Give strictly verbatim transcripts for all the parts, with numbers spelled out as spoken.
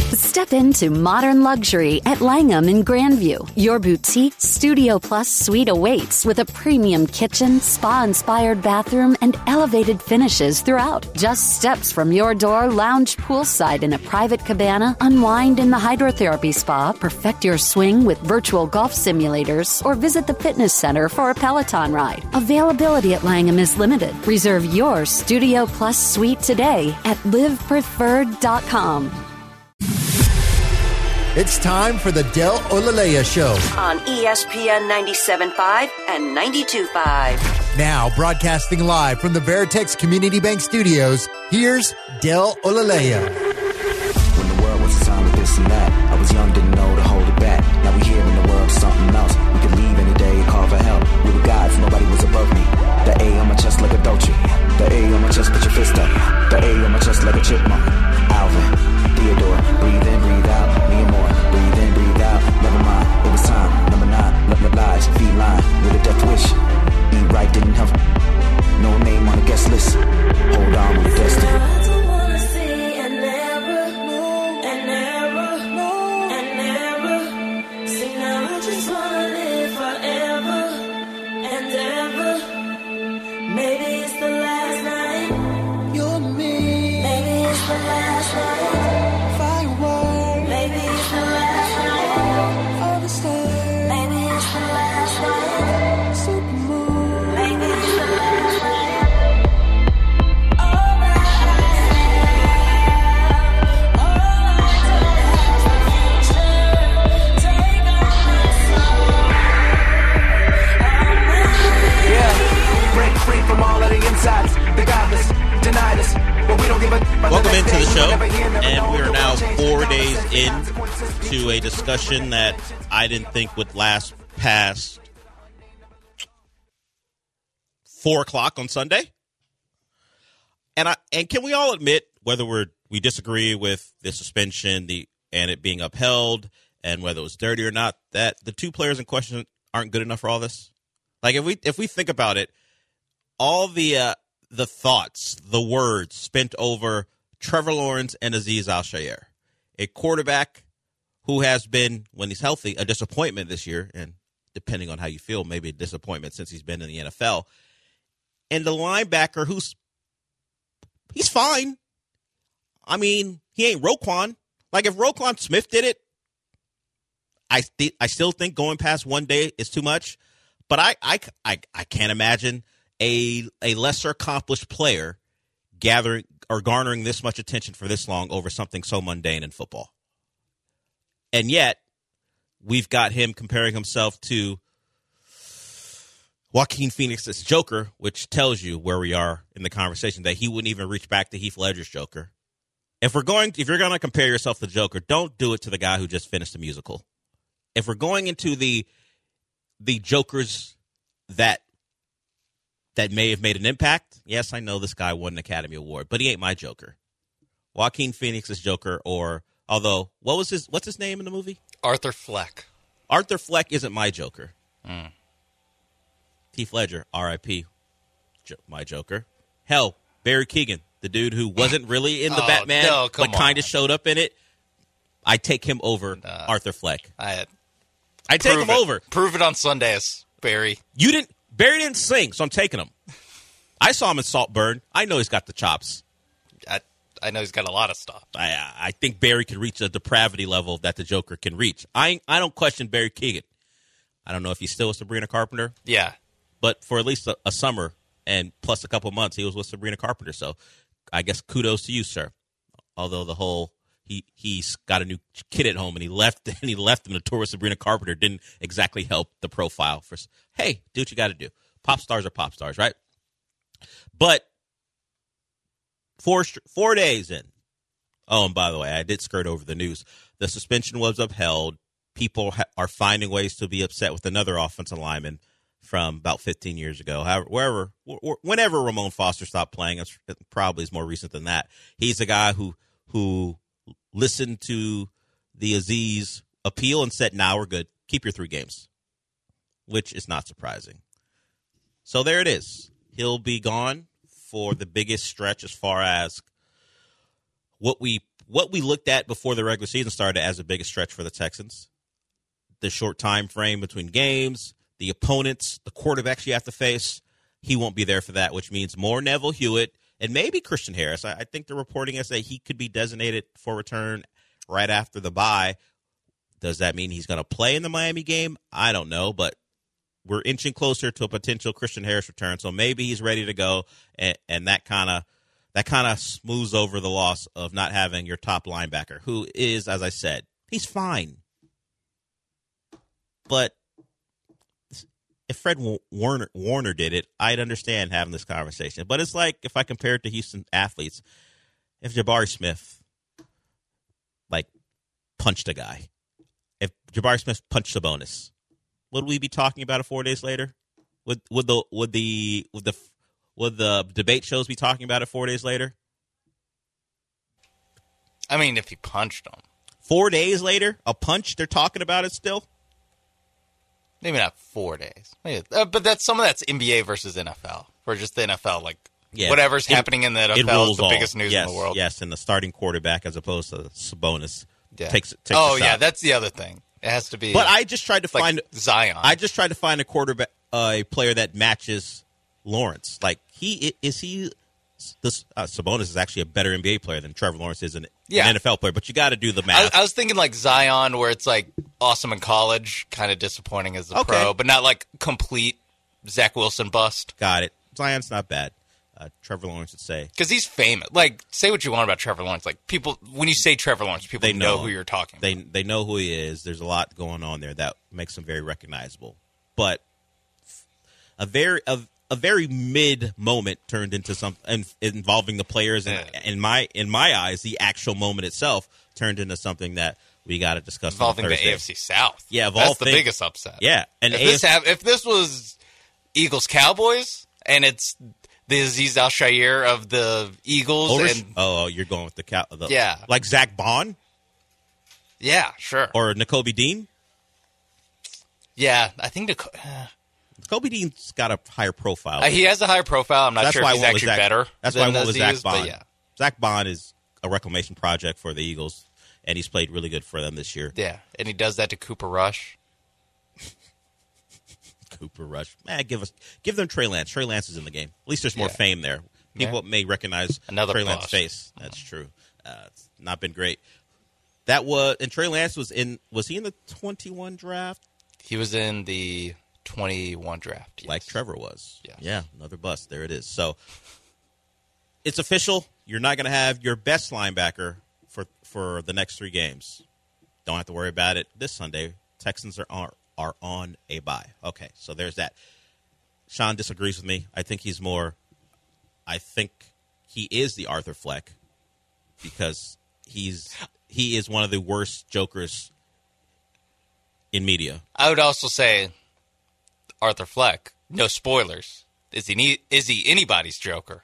Step into modern luxury at Langham in Grandview. Your boutique Studio Plus suite awaits with a premium kitchen, spa-inspired bathroom, and elevated finishes throughout. Just steps from your door, lounge poolside in a private cabana, unwind in the hydrotherapy spa, perfect your swing with virtual golf simulators, or visit the fitness center for a Peloton ride. Availability at Langham is limited. Reserve your Studio Plus suite today at live preferred dot com. It's time for the Del Olaleya Show on E S P N ninety-seven point five and ninety-two point five. Now, broadcasting live from the Veritex Community Bank Studios, here's Del Olaleya. When the world was a time of this and that, I was young, didn't know to hold it back. Now we here in the world, something else. We could leave any day and call for help. We were gods, nobody was above me. The A on my chest like a Dolce. The A on my chest, put your fist up. The A on my chest like a chipmunk. Alvin, Theodore, breathe in, breathe out. Me and more, breathe in, breathe out. Never mind, it was time. Number nine, love, love lies, feline with a death wish. Eat right, didn't have no name on the guest list. Hold on with the destiny. I don't wanna see and never know, and never know, and never. See now I just wanna live forever and ever. Maybe it's the last night. You're me. Maybe it's the last night. Fireworks. Maybe it's the last night. Of the stars. Maybe it's the last night. Supermoon. Maybe it's the last night. All I have, all I do is the future. Take on my soul. Yeah, break free from all of the insides. They got us, denied us, but we don't give a. Welcome into the show, and we are now four days in to a discussion that I didn't think would last past four o'clock on Sunday. And I and can we all admit, whether we're we disagree with the suspension, the and it being upheld, and whether it was dirty or not, that the two players in question aren't good enough for all this? Like if we if we think about it, all the uh, the thoughts, the words spent over Trevor Lawrence and Azeez Al-Shaair, a quarterback who has been, when he's healthy, a disappointment this year, and depending on how you feel, maybe a disappointment since he's been in the N F L, and the linebacker who's he's fine. I mean, he ain't Roquan. Like if Roquan Smith did it, I th- I still think going past one day is too much. But I I, I, I can't imagine a a lesser accomplished player gathering or garnering this much attention for this long over something so mundane in football. And yet, we've got him comparing himself to Joaquin Phoenix's Joker, which tells you where we are in the conversation, that he wouldn't even reach back to Heath Ledger's Joker. If we're going, if you're going to compare yourself to the Joker, don't do it to the guy who just finished the musical. If we're going into the the Jokers that that may have made an impact, yes, I know this guy won an Academy Award, but he ain't my Joker. Joaquin Phoenix's Joker, or although what was his what's his name in the movie? Arthur Fleck. Arthur Fleck isn't my Joker. Mm. Heath Ledger, R I P, jo- my Joker. Hell, Barry Keoghan, the dude who wasn't really in the oh, Batman, no, but kind of showed up in it. I take him over nah, Arthur Fleck. I I take him it. over. Prove it on Sundays, Barry. You didn't. Barry didn't sing, so I'm taking him. I saw him in Saltburn. I know he's got the chops. I I know he's got a lot of stuff. I I think Barry can reach a depravity level that the Joker can reach. I I don't question Barry Keoghan. I don't know if he's still with Sabrina Carpenter. Yeah. But for at least a, a summer and plus a couple months, he was with Sabrina Carpenter. So I guess kudos to you, sir. Although the whole he he's got a new kid at home and he left and he left him to tour with Sabrina Carpenter didn't exactly help the profile for. Hey, do what you got to do. Pop stars are pop stars, right? But four four days in. Oh, and by the way, I did skirt over the news. The suspension was upheld. People ha- are finding ways to be upset with another offensive lineman from about fifteen years ago. However, wherever, whenever Ramon Foster stopped playing, it probably is more recent than that. He's a guy who who listened to the Azeez appeal and said, "Now nah, we're good. Keep your three games," which is not surprising. So there it is. He'll be gone for the biggest stretch as far as what we what we looked at before the regular season started as the biggest stretch for the Texans. The short time frame between games, the opponents, the quarterbacks you have to face. He won't be there for that, which means more Neville Hewitt and maybe Christian Harris. I, I think the reporting is that he could be designated for return right after the bye. Does that mean he's going to play in the Miami game? I don't know, but we're inching closer to a potential Christian Harris return, so maybe he's ready to go, and, and that kind of that kind of smooths over the loss of not having your top linebacker, who is, as I said, he's fine. But if Fred Warner, Warner did it, I'd understand having this conversation. But it's like if I compare it to Houston athletes, if Jabari Smith, like, punched a guy, if Jabari Smith punched Sabonis, would we be talking about it four days later? Would would the would the would the would the debate shows be talking about it four days later? I mean, if he punched him. Four days later, a punch, they're talking about it still? Maybe not four days. Maybe, uh, but that's some of that's N B A versus N F L. Or just the N F L, like, yeah. whatever's it, happening in the N F L is the all. biggest news yes, in the world. Yes, and the starting quarterback as opposed to Sabonis yeah. takes, takes Oh, yeah, that's the other thing. It has to be. But I just tried to like find Zion. I just tried to find a quarterback, uh, a player that matches Lawrence. Like he is he. This uh, Sabonis is actually a better N B A player than Trevor Lawrence is an, yeah. an N F L player. But you got to do the math. I, I was thinking like Zion, where it's like awesome in college, kind of disappointing as a okay. pro, but not like complete Zach Wilson bust. Got it. Zion's not bad. Uh, Trevor Lawrence would say because he's famous. Like, say what you want about Trevor Lawrence. Like, people when you say Trevor Lawrence, people they know, know who you're talking they, about. They know who he is. There's a lot going on there that makes him very recognizable. But a very a, a very mid moment turned into something involving the players, and yeah. in my in my eyes, the actual moment itself turned into something that we got to discuss involving on the Thursday. A F C South. Yeah, of that's all the things, biggest upset. Yeah, and if A F C this have, if this was Eagles Cowboys and it's the Aziz Al-Shaair of the Eagles, Over, and oh, you're going with the cow, the, yeah, like Zach Bond, yeah, sure, or Nakobe Dean. Yeah, I think Nic- uh, Nakobe Dean's got a higher profile. Uh, he has a higher profile. I'm not that's sure why if he's actually Zach, better. That's why I than went with Zach Aziz, Bond. Yeah. Zach Bond is a reclamation project for the Eagles, and he's played really good for them this year. Yeah, and he does that to Cooper Rush. Cooper Rush. Man, give us give them Trey Lance. Trey Lance is in the game. At least there's more Yeah. fame there. People Yeah. may recognize Another Trey plus. Lance's face. That's true. Uh, it's not been great. That was and Trey Lance was in. Was he in the twenty-one draft? He was in the twenty-one draft, yes. Like Trevor was. Yes. Yeah, another bust. There it is. So it's official. You're not going to have your best linebacker for for the next three games. Don't have to worry about it this Sunday. Texans are on, are on a bye. Okay, so there's that. Sean disagrees with me. I think he's more. I think he is the Arthur Fleck because he's he is one of the worst jokers in media. I would also say Arthur Fleck. No spoilers. Is he ne- is he anybody's Joker?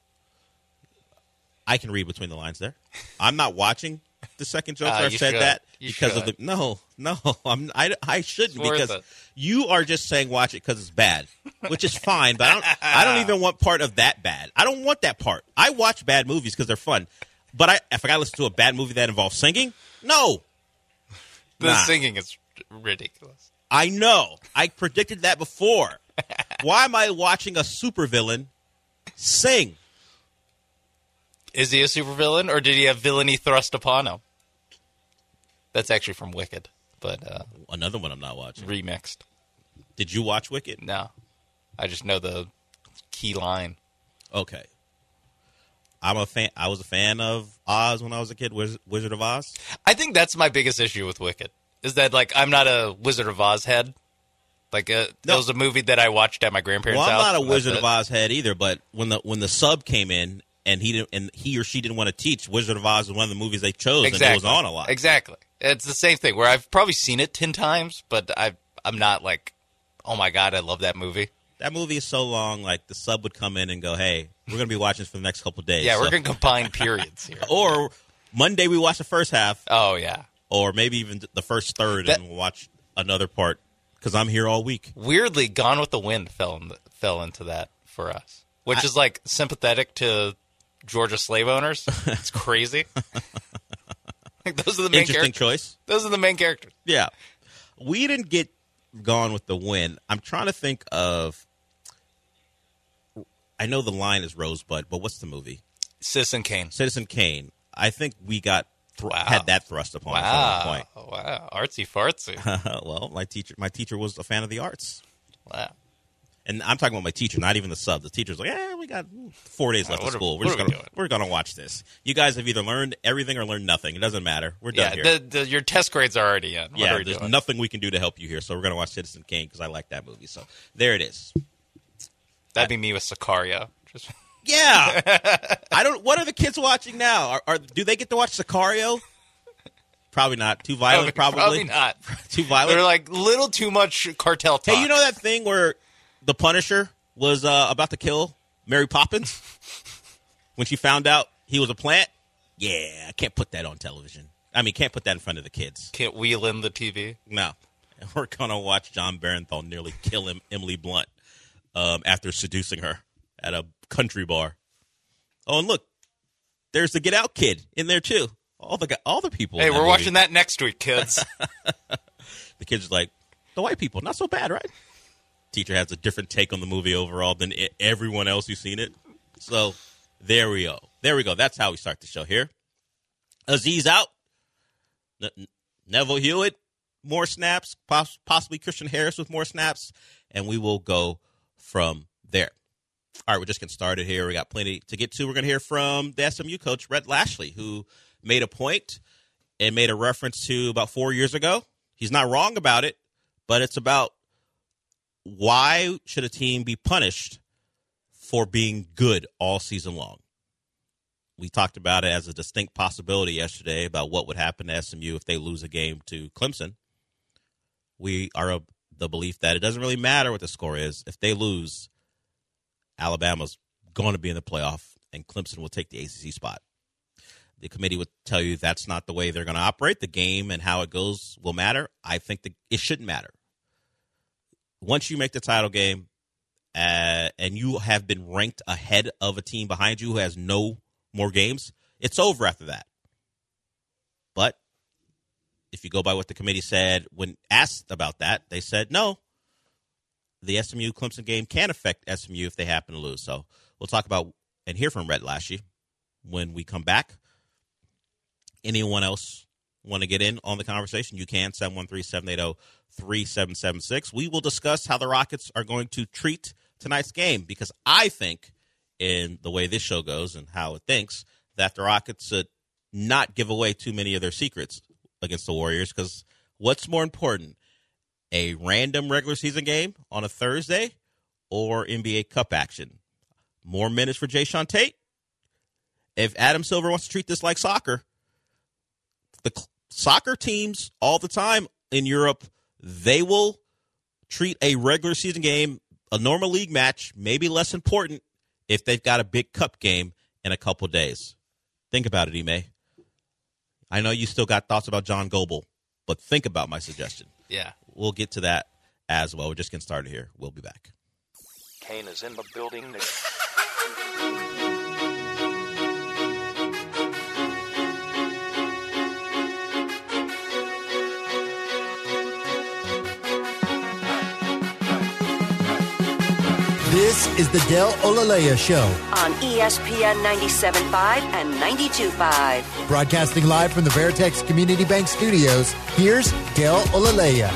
I can read between the lines there. I'm not watching the second Joker. Uh, I've you said should. that You because should. of the no, no. I'm I, I shouldn't It's worth because it. you are just saying watch it because it's bad, which is fine. But I don't I don't even want part of that bad. I don't want that part. I watch bad movies because they're fun. But I if I got to listen to a bad movie that involves singing, no. The Nah. singing is ridiculous. I know. I predicted that before. Why am I watching a supervillain sing? Is he a supervillain, or did he have villainy thrust upon him? That's actually from Wicked, but uh, Another one I'm not watching. remixed. Did you watch Wicked? No, I just know the key line. Okay. I'm a fan. I was a fan of Oz when I was a kid. Wiz- Wizard of Oz. I think that's my biggest issue with Wicked, is that, like, I'm not a Wizard of Oz head. Like, uh, that No. was a movie that I watched at my grandparents' Well, I'm house. not a and that's Wizard it. of Oz head either. But when the when the sub came in and he didn't and he or she didn't want to teach, Wizard of Oz was one of the movies they chose, Exactly. and it was on a lot. Exactly. It's the same thing, where I've probably seen it ten times, but I I'm not like, oh my God, I love that movie. That movie is so long. Like the sub would come in and go, "Hey, we're going to be watching this for the next couple of days." Yeah, So- we're going to combine periods here. Or Monday we watch the first half, Oh, yeah. or maybe even the first third, That- and we'll watch another part because I'm here all week. Weirdly, Gone with the Wind fell in the, fell into that for us, which I- is like sympathetic to Georgia slave owners. It's crazy. Those are the main Interesting characters. choice. Those are the main characters. Yeah. We didn't get gone with the win. I'm trying to think of. I know the line is Rosebud, but what's the movie? Citizen Kane. Citizen Kane. I think we got th- Wow. had that thrust upon us at Wow. one point. Wow. Artsy fartsy. Well, my teacher, my teacher was a fan of the arts, Wow. and I'm talking about my teacher, not even the sub. The teacher's like, "Yeah, we got four days left what of are- school. We're what just are we gonna doing?" we're gonna watch this. You guys have either learned everything or learned nothing. It doesn't matter. We're done Yeah, here. the, the, your test grades are already in. What yeah, are we there's doing? nothing we can do to help you here. So we're gonna watch Citizen Kane because I like that movie. So there it is. That'd be me with Sicario. Just Yeah, I don't. What are the kids watching now? Are, are do they get to watch Sicario? Probably not. Too violent. Probably, Probably not. Too violent. They're like little too much cartel talk. Hey, you know that thing where the Punisher was uh, about to kill Mary Poppins when she found out he was a plant? Yeah, I can't put that on television. I mean, can't put that in front of the kids. Can't wheel in the T V. No. We're going to watch John Barenthal nearly kill him, Emily Blunt um, after seducing her at a country bar. Oh, and look, there's the Get Out kid in there, too. All the all the people. Hey, in that we're movie. watching that next week, kids. The kid's like, the white people, not so bad, right? Teacher has a different take on the movie overall than I- everyone else who's seen it. So there we go. There we go. That's how we start the show here. Aziz out. N- Neville Hewitt, more snaps. Poss- possibly Christian Harris with more snaps. And we will go from there. All right, we're just getting started here. We got plenty to get to. We're going to hear from the S M U coach, Rhett Lashley, who made a point and made a reference to about four years ago. He's not wrong about it, but it's about why should a team be punished for being good all season long. We talked about it as a distinct possibility yesterday about what would happen to S M U if they lose a game to Clemson. We are of the belief that it doesn't really matter what the score is. If they lose, Alabama's going to be in the playoff, and Clemson will take the A C C spot. The committee would tell you that's not the way they're going to operate. The game and how it goes will matter. I think that it shouldn't matter. Once you make the title game uh, and you have been ranked ahead of a team behind you who has no more games, it's over after that. But if you go by what the committee said when asked about that, they said no. The S M U-Clemson game can affect S M U if they happen to lose. So we'll talk about and hear from Rhett Lashley when we come back. Anyone else want to get in on the conversation? You can, seven one three, seven eight zero, three seven seven six. We will discuss how the Rockets are going to treat tonight's game because I think, in the way this show goes and how it thinks, that the Rockets should not give away too many of their secrets against the Warriors because what's more important, a random regular season game on a Thursday or N B A Cup action? More minutes for Jayshawn Tate? If Adam Silver wants to treat this like soccer, the soccer teams all the time in Europe, they will treat a regular season game, a normal league match, maybe less important if they've got a big cup game in a couple days. Think about it, Ime. I know you still got thoughts about John Goble, but think about my suggestion. Yeah. We'll get to that as well. We're just getting started here. We'll be back. Kane is in the building. This is the Del Olaleya Show, On E S P N ninety-seven point five and ninety-two point five. broadcasting live from the Veritex Community Bank Studios. Here's Del Olaleya.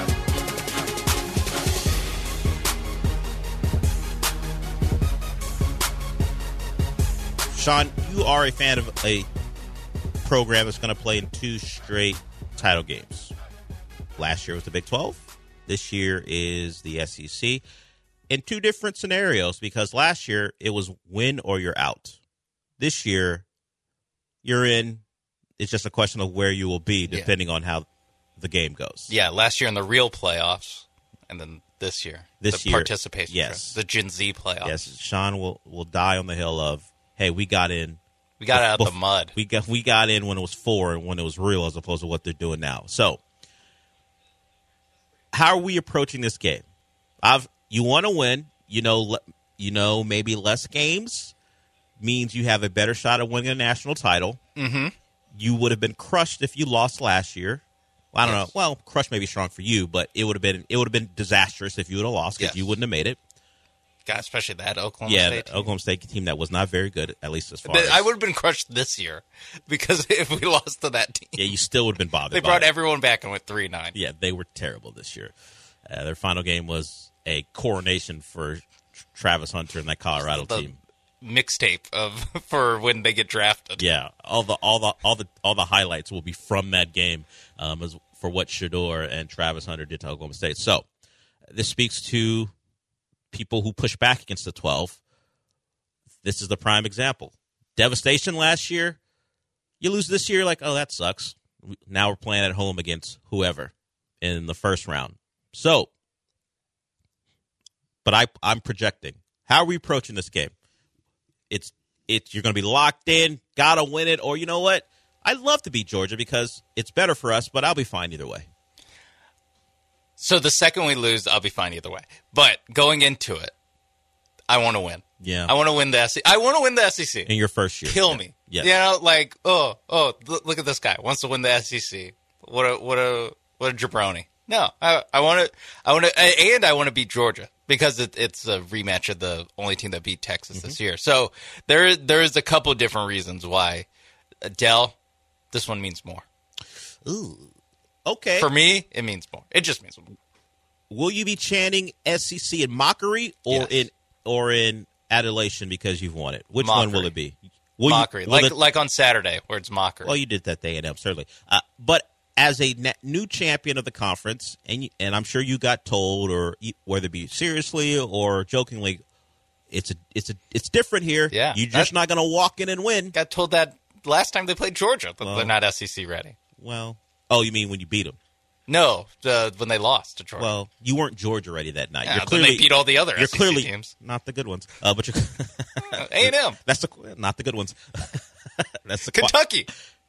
Sean, you are a fan of a program that's going to play in two straight title games. Last year was the Big twelve. This year is the S E C. In two different scenarios, because last year it was win or you're out. This year, you're in. It's just a question of where you will be depending yeah. on how the game goes. Yeah, last year in the real playoffs, and then this year, this the year, participation, yes, the Gen Z playoffs. Yes, Sean will will die on the hill of, hey, we got in. We got out of the mud. We got we got in when it was four and when it was real, as opposed to what they're doing now. So, how are we approaching this game? I've you want to win. You know, you know, maybe less games means you have a better shot at winning a national title. Mm-hmm. you would have been crushed if you lost last year. Well, I don't yes. know. Well, crushed may be strong for you, but it would have been it would have been disastrous if you would have lost because yes. you wouldn't have made it. God, especially that Oklahoma yeah, State the team. Oklahoma State team that was not very good, at least as far but as... I would have been crushed this year because if we lost to that team... Yeah, you still would have been bothered They by brought it. everyone back and went three nine. Yeah, they were terrible this year. Uh, their final game was a coronation for Travis Hunter and that Colorado the team. Mixtape of for when they get drafted. Yeah, all the all the all the all the highlights will be from that game um, as for what Shedeur and Travis Hunter did to Oklahoma State. So this speaks to people who push back against the twelve. This is the prime example. Devastation last year. You lose this year, like, oh, that sucks. Now we're playing at home against whoever in the first round. So, but I, I'm projecting. How are we approaching this game? It's it's you're going to be locked in, got to win it, or you know what? I'd love to beat Georgia because it's better for us, but I'll be fine either way. So the second we lose, I'll be fine either way. But going into it, I want to win. Yeah, I want to win the S E C. I want to win the S E C in your first year. Kill yeah. me. Yeah, you know, like oh oh, look at this guy wants to win the S E C. What a what a what a jabroni. No, I I want to I want to and I want to beat Georgia because it, it's a rematch of the only team that beat Texas mm-hmm. this year. So there there is a couple different reasons why. Dell, this one means more. Ooh. Okay. For me, it means more. It just means more. Will you be chanting S E C in mockery or yes. in or in adulation because you've won it? Which mockery. one will it be? Will mockery, you, like it, like on Saturday where it's mockery. Well, you did that day and I'm certainly. Uh, but as a net, new champion of the conference, and you, and I'm sure you got told, or whether it be seriously or jokingly, it's a it's a it's different here. Yeah, you're just not going to walk in and win. Got told that last time they played Georgia that well, they're not S E C ready. Well, oh, you mean when you beat them? No, uh, when they lost to Georgia. Well, you weren't Georgia ready that night. Yeah, you're clearly, they beat all the other you're S E C clearly, teams. Not the good ones. Uh, but you're A and M. That's the not the good ones. That's the Kentucky.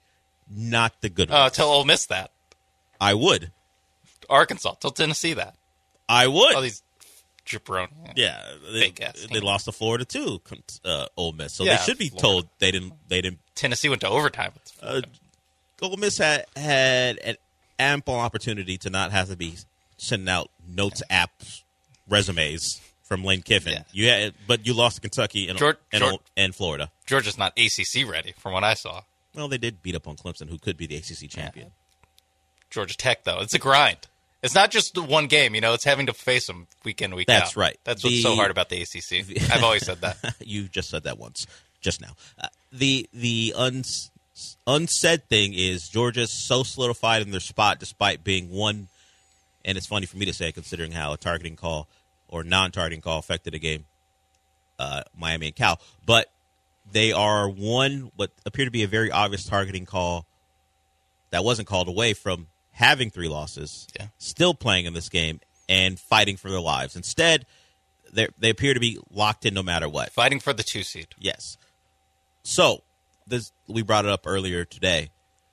Not the good Oh, ones. uh, tell Ole Miss that. I would. Arkansas. Tell Tennessee that. I would. All these jabroni. Yeah, they, they lost to Florida too. Uh, Ole Miss, so yeah, they should be Florida. told they didn't. They didn't. Tennessee went to overtime. Uh, Ole Miss had had an ample opportunity to not have to be sending out notes apps resumes from Lane Kiffin. Yeah. You had, but you lost to Kentucky and, George, and, George, and Florida. Georgia's not A C C ready, from what I saw. Well, they did beat up on Clemson, who could be the A C C champion. Yeah. Georgia Tech, though, it's a grind. It's not just the one game, you know. It's having to face them week in, week That's out. That's right. That's the, what's so hard about the A C C. I've always said that. You just said that once, just now. Uh, the the uns, unsaid thing is Georgia's so solidified in their spot despite being one, and it's funny for me to say considering how a targeting call or non-targeting call affected the game, uh, Miami and Cal. But they are one what appeared to be a very obvious targeting call that wasn't called away from having three losses, yeah. still playing in this game, and fighting for their lives. Instead, they they appear to be locked in no matter what. Fighting for the two seed. Yes. So, this, we brought it up earlier today.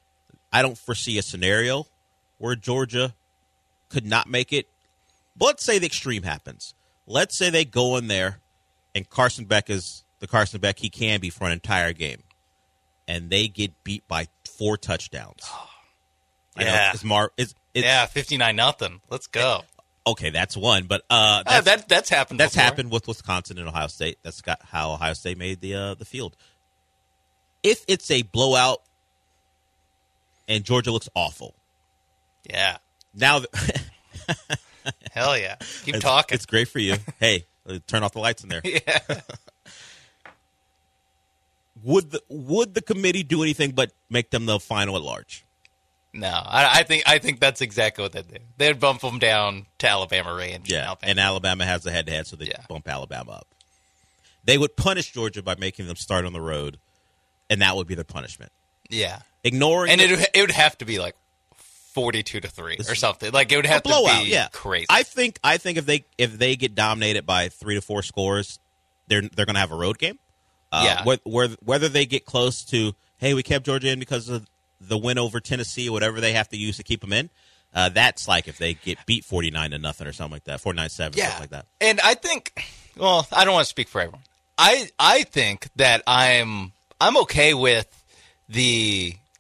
I don't foresee a scenario where Georgia could not make it. But let's say the extreme happens. Let's say they go in there, and Carson Beck is the Carson Beck he can be for an entire game, and they get beat by four touchdowns. I yeah, know it's Mar- it's, it's, yeah, fifty-nine nothing. Let's go. Okay, that's one, but uh, that's, uh, that that's happened. That's before. happened with Wisconsin and Ohio State. That's got how Ohio State made the uh, the field. If it's a blowout and Georgia looks awful, yeah. Now, the hell yeah, keep it's, talking. It's great for you. Hey, turn off the lights in there. Yeah. Would the would the committee do anything but make them the final at large? No, I, I think I think that's exactly what they do. They'd bump them down to Alabama range. Yeah, Alabama. and Alabama has the head-to-head, so they yeah. bump Alabama up. They would punish Georgia by making them start on the road, and that would be their punishment. Yeah, ignoring and the, it it would have to be like forty-two to three or something. Like it would have blowout, to be yeah. crazy. I think I think if they if they get dominated by three to four scores, they're they're going to have a road game. Uh, yeah, wh- whether whether they get close to hey we kept Georgia in because of the win over Tennessee or whatever they have to use to keep them in, uh, that's like if they get beat forty-nine to nothing or something like that, forty-nine seven, yeah. something like that. And I think, well, I don't want to speak for everyone. I I think that I'm I'm okay with the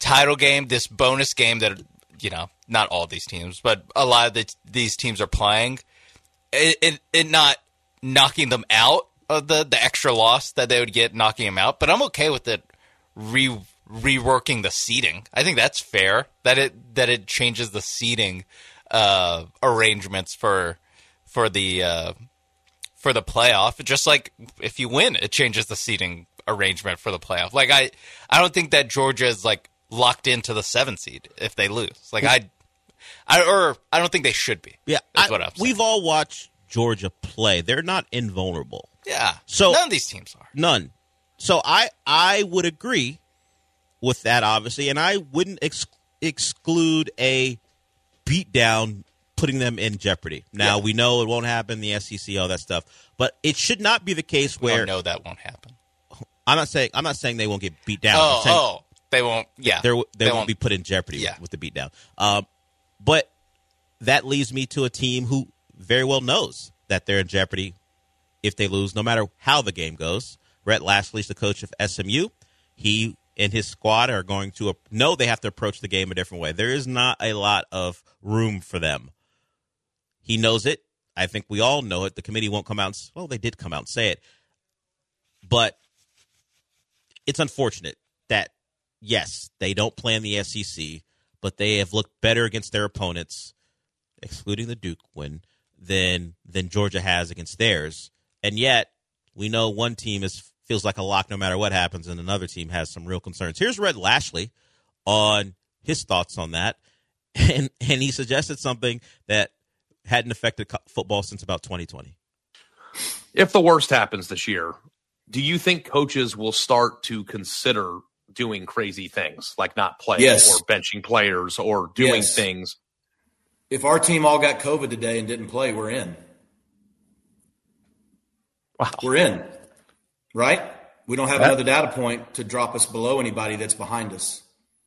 title game, this bonus game that, you know, not all these teams, but a lot of the, these teams are playing, it, it, it not knocking them out of the, the extra loss that they would get knocking them out. But I'm okay with it re reworking the seeding. I think that's fair that it that it changes the seeding uh, arrangements for for the uh, for the playoff. Just like if you win, it changes the seeding arrangement for the playoff. Like I, I don't think that Georgia is like locked into the seven seed if they lose. Like I, I or I don't think they should be. Yeah, is I, what I'm saying. We've all watched Georgia play. They're not invulnerable. Yeah. So none of these teams are. None. So I I would agree with that, obviously, and I wouldn't ex- exclude a beatdown putting them in jeopardy. Now, yeah. we know it won't happen, the S E C, all that stuff, but it should not be the case where... We don't know that won't happen. I'm not saying I'm not saying they won't get beat down. Oh, oh they won't, yeah. They, they, they won't, won't be put in jeopardy yeah. with, with the beatdown. Um, but that leads me to a team who very well knows that they're in jeopardy if they lose, no matter how the game goes. Rhett Lashlee's the coach of S M U. He and his squad are going to know they have to approach the game a different way. There is not a lot of room for them. He knows it. I think we all know it. The committee won't come out and well, they did come out and say it. But it's unfortunate that, yes, they don't play in the S E C, but they have looked better against their opponents, excluding the Duke win, than than Georgia has against theirs. And yet, we know one team is feels like a lock no matter what happens, and another team has some real concerns. Here's Rhett Lashlee on his thoughts on that, and and he suggested something that hadn't affected co- football since about twenty twenty. If the worst happens this year, do you think coaches will start to consider doing crazy things, like not playing yes. or benching players or doing yes. things? If our team all got COVID today and didn't play, we're in. Wow. We're in. Right? We don't have that, another data point to drop us below anybody that's behind us.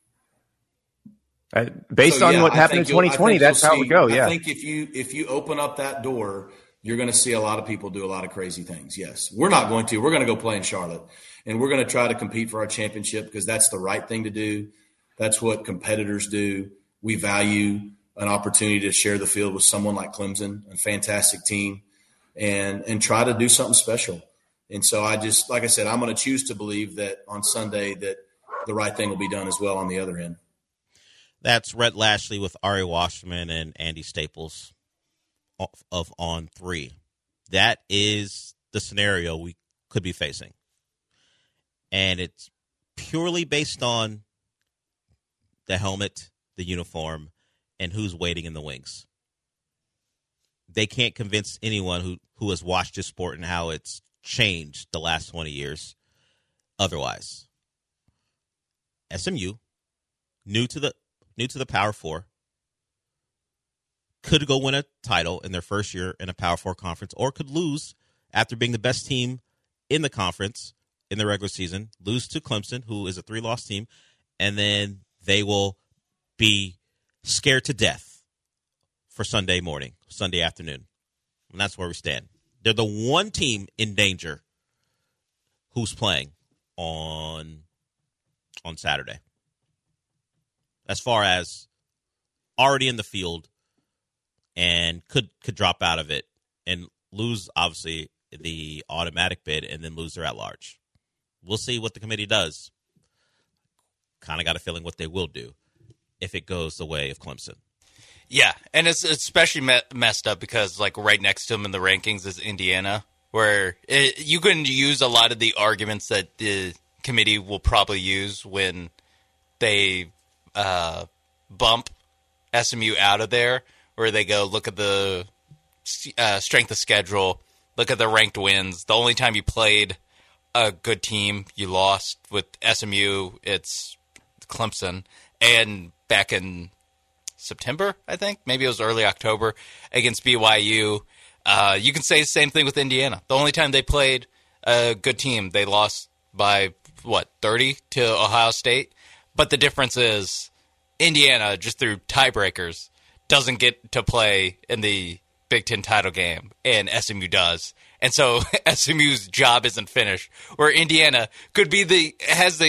Uh, based so, on yeah, what happened in twenty twenty, that's how see, it would go, yeah. I think if you if you open up that door, you're going to see a lot of people do a lot of crazy things, yes. We're not going to. We're going to go play in Charlotte, and we're going to try to compete for our championship because that's the right thing to do. That's what competitors do. We value an opportunity to share the field with someone like Clemson, a fantastic team, and and try to do something special. And so I just, like I said, I'm going to choose to believe that on Sunday that the right thing will be done as well on the other end. That's Rhett Lashlee with Ari Wasserman and Andy Staples of, of On Three. That is the scenario we could be facing. And it's purely based on the helmet, the uniform, and who's waiting in the wings. They can't convince anyone who, who has watched this sport and how it's changed the last twenty years otherwise. S M U, new to the new to the Power Four, could go win a title in their first year in a Power Four conference, or could lose after being the best team in the conference in the regular season, lose to Clemson, who is a three-loss team, and then they will be scared to death for Sunday morning, Sunday afternoon. And that's where we stand. They're the one team in danger who's playing on on Saturday. As far as already in the field and could could drop out of it and lose, obviously, the automatic bid and then lose their at-large. We'll see what the committee does. Kind of got a feeling what they will do if it goes the way of Clemson. Yeah, and it's especially me- messed up because, like, right next to them in the rankings is Indiana, where it, you can use a lot of the arguments that the committee will probably use when they uh, bump S M U out of there, where they go look at the uh, strength of schedule, look at the ranked wins. The only time you played a good team, you lost. With S M U, it's Clemson, and back in September, I think. Maybe it was early October against B Y U. Uh, you can say the same thing with Indiana. The only time they played a good team, they lost by, what, thirty to Ohio State? But the difference is Indiana, just through tiebreakers, doesn't get to play in the Big Ten title game, and S M U does. And so S M U's job isn't finished, where Indiana could be the has the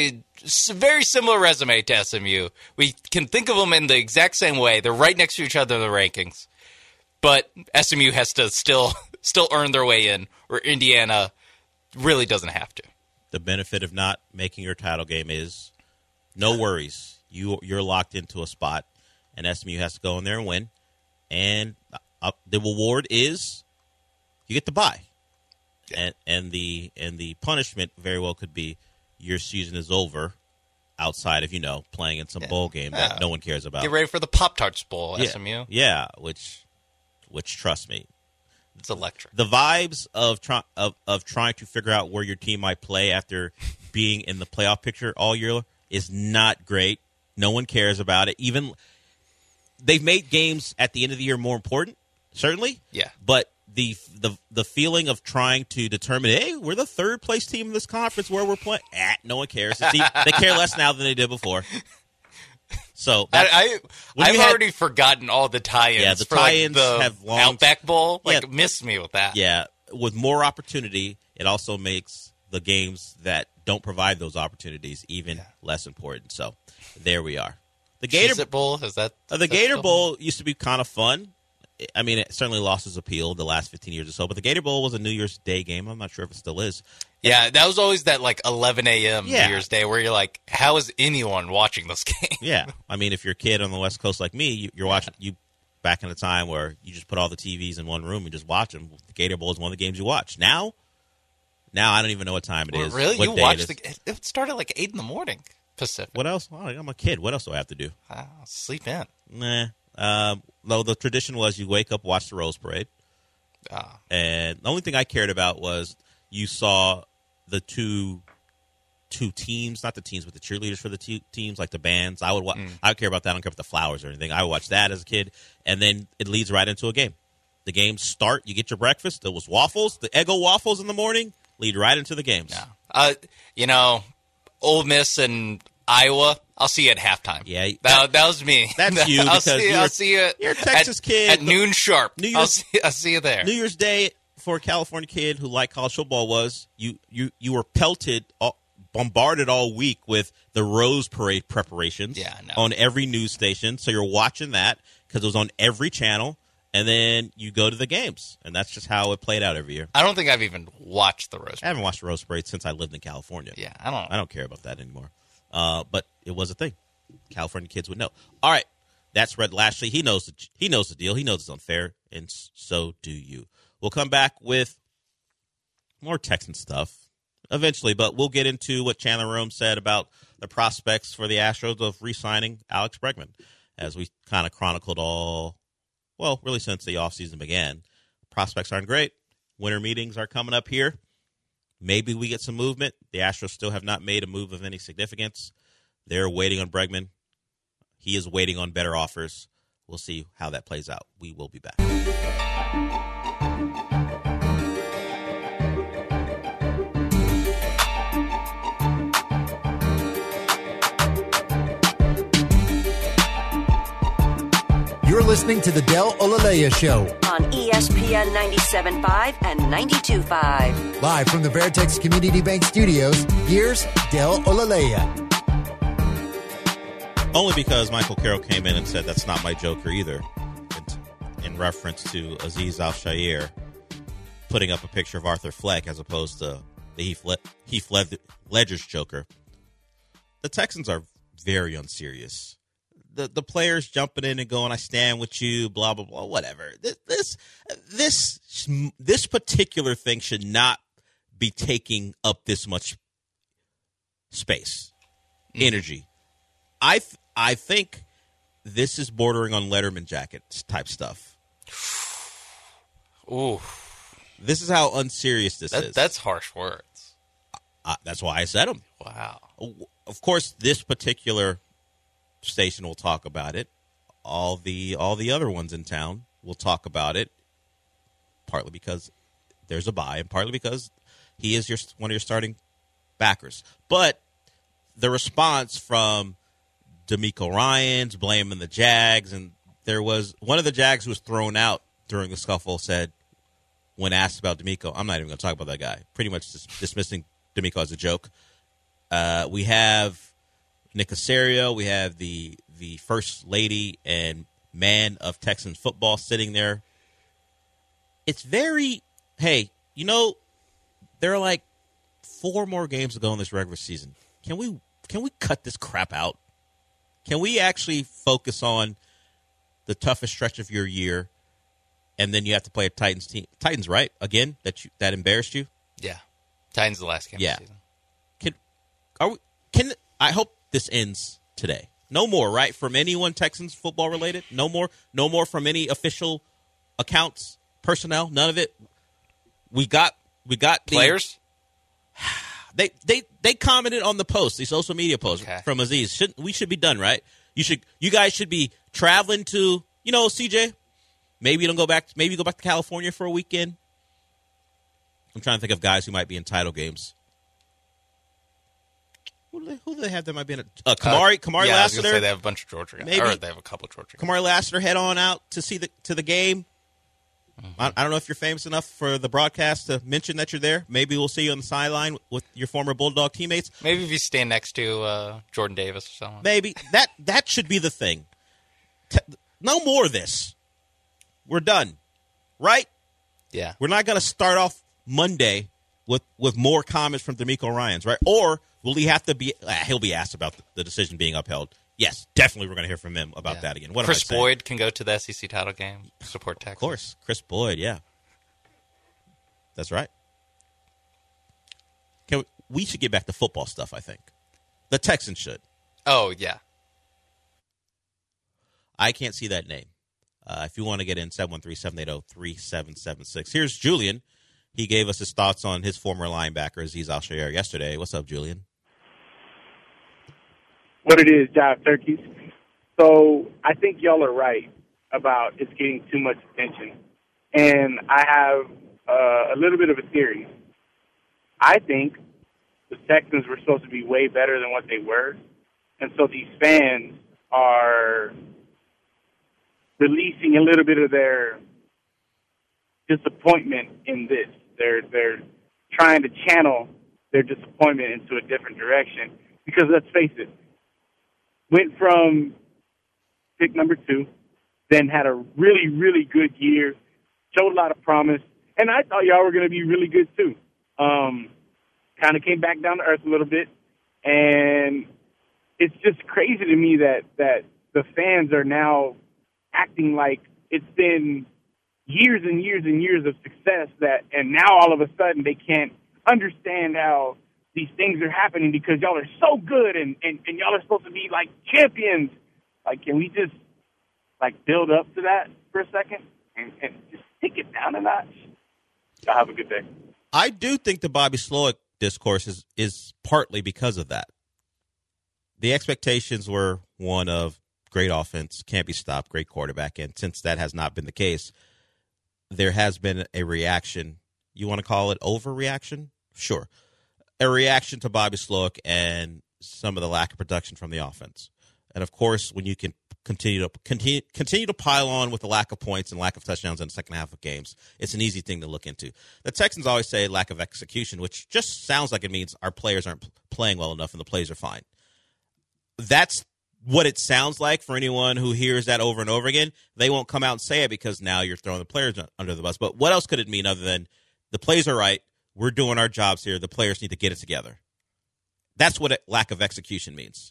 s- very similar resume to S M U. We can think of them in the exact same way. They're right next to each other in the rankings. But S M U has to still still earn their way in, where Indiana really doesn't have to. The benefit of not making your title game is no worries. You, you're locked into a spot, and S M U has to go in there and win. And uh, the reward is you get the bye. Yeah. And, and, the, and the punishment very well could be your season is over outside of, you know, playing in some yeah. bowl game that yeah. no one cares about. Get ready for the Pop-Tarts Bowl, yeah. S M U. Yeah, which, which trust me, it's electric. The vibes of, try, of of trying to figure out where your team might play after being in the playoff picture all year is not great. No one cares about it. Even they've made games at the end of the year more important, certainly. Yeah. But the the the feeling of trying to determine, hey, we're the third place team in this conference where we're playing. Eh, no one cares. It's even, they care less now than they did before. So I, I I've had, already forgotten all the tie-ins. Yeah, the for tie-ins like the have long Outback Bowl. Like, yeah, missed me with that. Yeah, with more opportunity, it also makes the games that don't provide those opportunities even yeah. less important. So there we are. The Gator Cheez-It Bowl is that uh, the Gator Bowl used to be kind of fun. I mean, it certainly lost its appeal the last fifteen years or so. But the Gator Bowl was a New Year's Day game. I'm not sure if it still is. Yeah, that was always that like eleven a.m. Yeah. New Year's Day where you're like, how is anyone watching this game? Yeah, I mean, if you're a kid on the West Coast like me, you, you're watching you back in a time where you just put all the T Vs in one room and just watch them. The Gator Bowl is one of the games you watch. Now, now I don't even know what time it well, is. Really, what you day watch it the? It started like eight in the morning Pacific. What else? Oh, I'm a kid. What else do I have to do? Uh, sleep in. Nah. Um, no, the tradition was you wake up, watch the Rose Parade. Ah. And the only thing I cared about was you saw the two two teams, not the teams, but the cheerleaders for the two teams, like the bands. I would wa- mm. I would care about that. I don't care about the flowers or anything. I would watch that as a kid, and then it leads right into a game. The games start. You get your breakfast. There was waffles, the Eggo waffles in the morning, lead right into the games. Yeah. Uh, you know, Ole Miss and Iowa, I'll see you at halftime. Yeah, that, that, that was me. That's you. I'll because see, you're, I'll see you. You're a Texas at, kid at noon sharp. New Year's, I'll, see, I'll see you there. New Year's Day for a California kid who liked college football was you you you were pelted, all, bombarded all week with the Rose Parade preparations. Yeah, no. On every news station. So you're watching that because it was on every channel. And then you go to the games, and that's just how it played out every year. I don't think I've even watched the Rose Parade. I haven't watched the Rose Parade since I lived in California. Yeah, I don't. I don't care about that anymore. Uh, but it was a thing. California kids would know. All right, that's Red Lashley. He knows the he knows the deal. He knows it's unfair, and so do you. We'll come back with more Texan stuff eventually, but we'll get into what Chandler Rome said about the prospects for the Astros of re-signing Alex Bregman, as we kind of chronicled all. Well, really since the offseason began. Prospects aren't great. Winter meetings are coming up here. Maybe we get some movement. The Astros still have not made a move of any significance. They're waiting on Bregman. He is waiting on better offers. We'll see how that plays out. We will be back. You're listening to the Del Olaleya Show on E S P N ninety-seven point five and ninety-two point five. Live from the Veritex Community Bank Studios, here's Del Olaleya. Only because Michael Carroll came in and said that's not my Joker either, in, in reference to Aziz Al-Shaair putting up a picture of Arthur Fleck as opposed to the Heath, Le- Heath Led- Ledger's Joker. The Texans are very unserious. The the players jumping in and going, I stand with you, blah, blah, blah, whatever. This this this, this particular thing should not be taking up this much space, mm. energy. I th- I think this is bordering on Letterman jackets type stuff. Ooh. This is how unserious this that, is. That's harsh words. Uh, that's why I said them. Wow. Of course, this particular station will talk about it. All the all the other ones in town will talk about it, partly because there's a bye and partly because he is your one of your starting backers. But the response from D'Amico Ryans blaming the Jags, and there was one of the Jags who was thrown out during the scuffle said, when asked about D'Amico, I'm not even going to talk about that guy, pretty much just dismissing D'Amico as a joke. Uh, we have Nick Caserio. We have the the first lady and man of Texans football sitting there. It's very, hey, you know, there are like four more games to go in this regular season. Can we can we cut this crap out? Can we actually focus on the toughest stretch of your year, and then you have to play a Titans team? Titans, right? Again, that you, that embarrassed you? Yeah. Titans the last game yeah. of the season. Can are we, can I hope this ends today. No more, right? From anyone Texans football related? No more no more from any official accounts, personnel, none of it. We got we got the, players? They they they commented on the post, the social media post okay. from Aziz. Should we should be done, right? You should you guys should be traveling to, you know, C J. Maybe you don't go back maybe you go back to California for a weekend. I'm trying to think of guys who might be in title games. Who do they, who do they have that might be in a uh, Kamari uh, Kamari yeah, Lassiter? I was gonna say they have a bunch of Georgia guys. Maybe or they have a couple of Georgia guys. Kamari Lassiter head on out to see the to the game. Mm-hmm. I, I don't know if you're famous enough for the broadcast to mention that you're there. Maybe we'll see you on the sideline with your former Bulldog teammates. Maybe if you stand next to uh, Jordan Davis or someone. Maybe that that should be the thing. T- no more of this. We're done, right? Yeah. We're not going to start off Monday with, with more comments from D'Amico Ryans, right? Or will he have to be? Uh, he'll be asked about the, the decision being upheld. Yes, definitely, we're going to hear from him about yeah. that again. What Chris am I Boyd can go to the S E C title game. Support Texas. Of course, Chris Boyd. Yeah, that's right. Can we, we should get back to football stuff. I think the Texans should. Oh yeah. I can't see that name. Uh, if you want to get in, seven one three, seven eight zero, three seven seven six. Here's Julian. He gave us his thoughts on his former linebacker, Aziz Al-Shaair, yesterday. What's up, Julian? What it is, Jive Turkeys. So I think y'all are right about it's getting too much attention. And I have uh, a little bit of a theory. I think the Texans were supposed to be way better than what they were. And so these fans are releasing a little bit of their disappointment in this. They're they're trying to channel their disappointment into a different direction. Because let's face it, went from pick number two, then had a really, really good year, showed a lot of promise, and I thought y'all were going to be really good too. Um, kind of came back down to earth a little bit, and it's just crazy to me that, that the fans are now acting like it's been years and years and years of success that, and now all of a sudden they can't understand how these things are happening because y'all are so good and, and, and y'all are supposed to be like champions. Like, can we just like build up to that for a second and, and just take it down a notch? Y'all have a good day. I do think the Bobby Slowick discourse is, is partly because of that. The expectations were one of great offense, can't be stopped, great quarterback. And since that has not been the case, there has been a reaction. You want to call it overreaction? Sure. A reaction to Bobby Slowick and some of the lack of production from the offense. And, of course, when you can continue to continue, continue to pile on with the lack of points and lack of touchdowns in the second half of games, it's an easy thing to look into. The Texans always say lack of execution, which just sounds like it means our players aren't playing well enough and the plays are fine. That's what it sounds like for anyone who hears that over and over again. They won't come out and say it because now you're throwing the players under the bus. But what else could it mean other than the plays are right, we're doing our jobs here, the players need to get it together? That's what it, lack of execution means.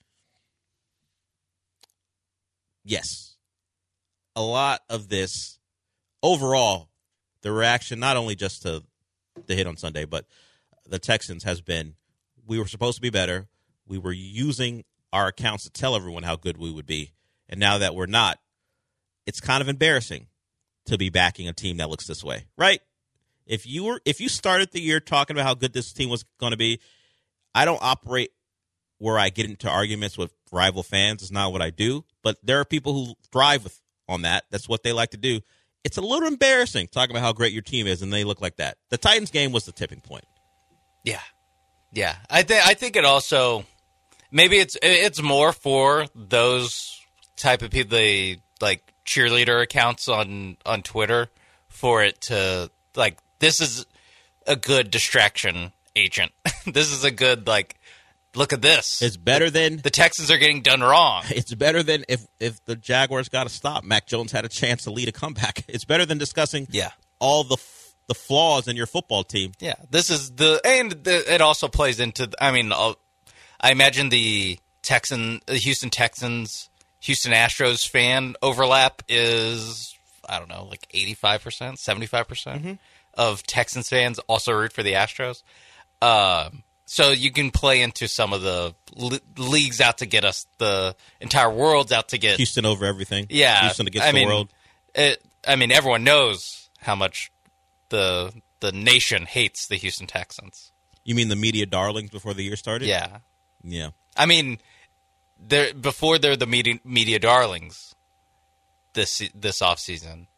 Yes, a lot of this, overall, the reaction, not only just to the hit on Sunday, but the Texans has been, we were supposed to be better. We were using our accounts to tell everyone how good we would be. And now that we're not, it's kind of embarrassing to be backing a team that looks this way, right? If you were, if you started the year talking about how good this team was going to be, I don't operate where I get into arguments with rival fans. It's not what I do. But there are people who thrive with, on that. That's what they like to do. It's a little embarrassing talking about how great your team is, and they look like that. The Titans game was the tipping point. Yeah, yeah. I think I think it also maybe it's it's more for those type of people, the like cheerleader accounts on on Twitter, for it to like this is a good distraction agent. This is a good like look at this. It's better than the Texans are getting done wrong. It's better than if, if the Jaguars got to stop. Mac Jones had a chance to lead a comeback. It's better than discussing yeah. all the the flaws in your football team. Yeah, this is the and the, it also plays into. I mean, I'll, I imagine the Texan, the Houston Texans, Houston Astros fan overlap is I don't know, like eighty-five percent, seventy-five percent mm-hmm. of Texans fans also root for the Astros. Um, so you can play into some of the le- leagues out to get us, the entire world's out to get Houston over everything. Yeah, Houston against I the mean, world. It, I mean, everyone knows how much the the nation hates the Houston Texans. You mean the media darlings before the year started? Yeah, yeah. I mean, they're before they're the media media darlings. This this offseason,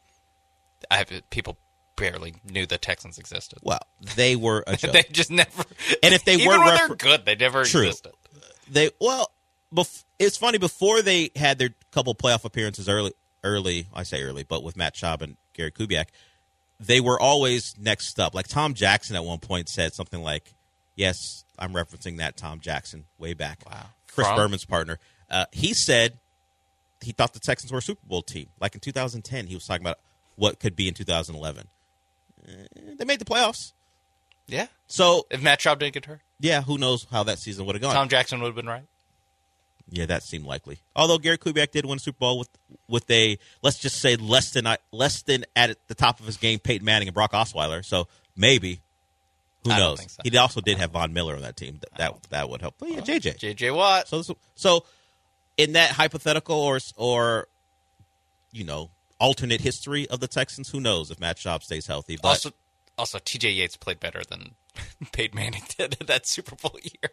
I have people barely knew the Texans existed. Well, they were a joke. They just never. And if they even were when refer- they're good, they never True. existed. They well, bef- it's funny before they had their couple playoff appearances early. Early, I say early, but with Matt Schaub and Gary Kubiak, they were always next up. Like Tom Jackson at one point said something like, "Yes, I'm referencing that Tom Jackson way back." Wow, Chris From? Berman's partner. Uh, he said he thought the Texans were a Super Bowl team. Like in two thousand ten, he was talking about what could be in two thousand eleven. Uh, they made the playoffs. Yeah. So if Matt Schaub didn't get hurt, yeah, who knows how that season would have gone? Tom Jackson would have been right. Yeah, that seemed likely. Although Gary Kubiak did win a Super Bowl with with a, let's just say, less than less than at the top of his game, Peyton Manning and Brock Osweiler. So maybe, who I don't knows? think so. He also did have Von Miller on that team. That that, that would help. But yeah, J J, J J Watt. So so in that hypothetical or or you know alternate history of the Texans, who knows if Matt Schaub stays healthy? But Also, also T J Yates played better than Peyton Manning did in that Super Bowl year.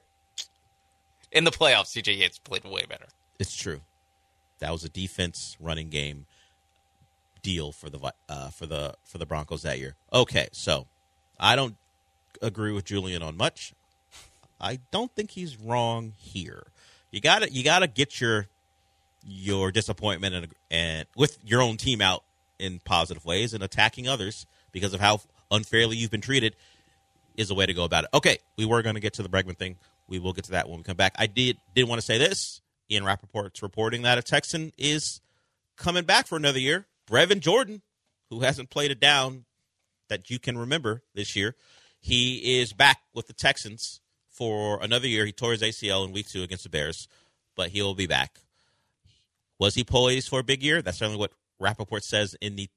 In the playoffs, T J Yates played way better. It's true. That was a defense running game deal for the uh, for the for the Broncos that year. Okay, so I don't agree with Julian on much. I don't think he's wrong here. You got to you got to get your your disappointment and and with your own team out in positive ways, and attacking others because of how unfairly you've been treated is a way to go about it. Okay, we were going to get to the Bregman thing. We will get to that when we come back. I did did want to say this. Ian Rappaport's reporting that a Texan is coming back for another year. Brevin Jordan, who hasn't played it down that you can remember this year, he is back with the Texans for another year. He tore his A C L in week two against the Bears, but he'll be back. Was he poised for a big year? That's certainly what Rappaport says in the